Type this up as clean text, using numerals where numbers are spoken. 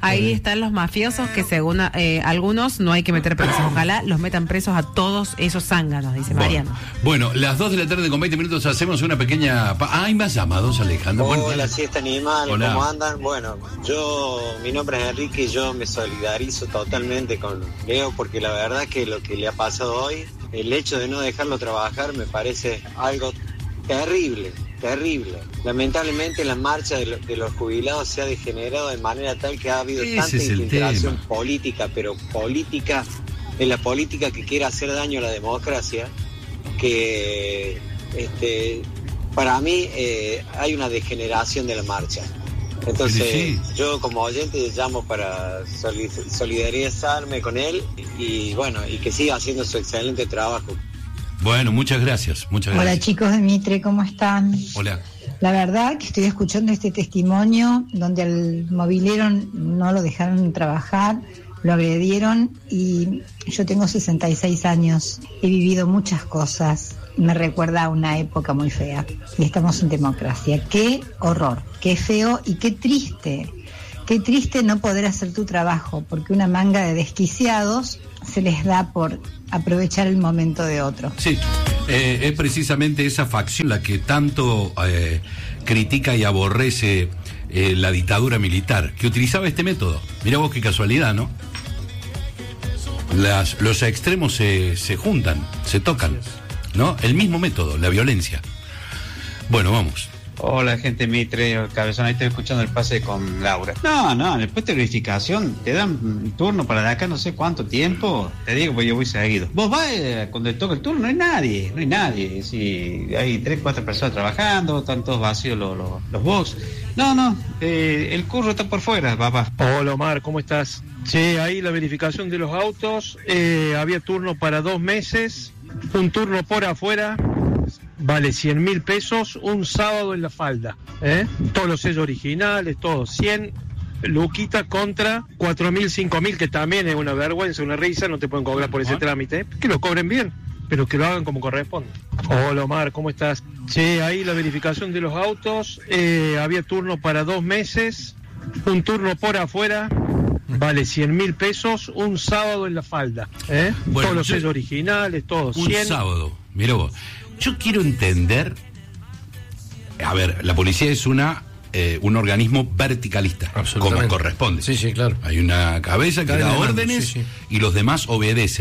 Ahí están los mafiosos que según algunos no hay que meter presos. Ojalá los metan presos a todos esos zánganos, dice Mariano. Bueno, las 2 de la tarde con 20 minutos hacemos una pequeña... hay más llamados, Alejandro. Hola, siesta animal, hola. ¿Cómo andan? Bueno, mi nombre es Enrique y yo me solidarizo totalmente con Leo porque la verdad que lo que le ha pasado hoy, el hecho de no dejarlo trabajar me parece algo terrible. Lamentablemente la marcha de los jubilados se ha degenerado de manera tal que ha habido tanta infiltración política, pero política, en la política que quiere hacer daño a la democracia, que para mí hay una degeneración de la marcha. Entonces yo como oyente llamo para solidarizarme con él y bueno, y que siga haciendo su excelente trabajo. Bueno, muchas gracias. Hola chicos de Mitre, ¿cómo están? Hola. La verdad que estoy escuchando este testimonio donde al mobilero no lo dejaron trabajar, lo agredieron y yo tengo 66 años, he vivido muchas cosas, me recuerda a una época muy fea y estamos en democracia. Qué horror, qué feo y qué triste no poder hacer tu trabajo porque una manga de desquiciados se les da por aprovechar el momento de otro. Sí, es precisamente esa facción la que tanto critica y aborrece la dictadura militar, que utilizaba este método. Mirá vos qué casualidad, ¿no? Los extremos se juntan, se tocan, ¿no? El mismo método, la violencia. Bueno, vamos. Hola, gente Mitre, Cabezón, ahí estoy escuchando el pase con Laura. No, después de verificación te dan turno para de acá no sé cuánto tiempo, te digo, pues yo voy seguido. Vos vas cuando te toca el turno, no hay nadie, si hay 3, 4 personas trabajando, están todos vacíos los box. El curro está por fuera, papá. Hola Omar, ¿cómo estás? Che, ahí la verificación de los autos, había turno para 2 meses, un turno por afuera. Vale 100.000 pesos un sábado en la falda, todos los sellos originales, todo, 100 luquita contra 4.000, 5.000, que también es una vergüenza, una risa, no te pueden cobrar por ese trámite, que lo cobren bien, pero que lo hagan como corresponde. Hola Omar, ¿cómo estás? Che, ahí la verificación de los autos, había turno para 2 meses, un turno por afuera, vale 100.000 pesos un sábado en la falda, Bueno, todos los sellos originales, todo, 100... Un sábado, mirá vos. Yo quiero entender, a ver, la policía es un organismo verticalista, como corresponde. Sí, claro. Hay una cabeza que da órdenes y los demás obedecen.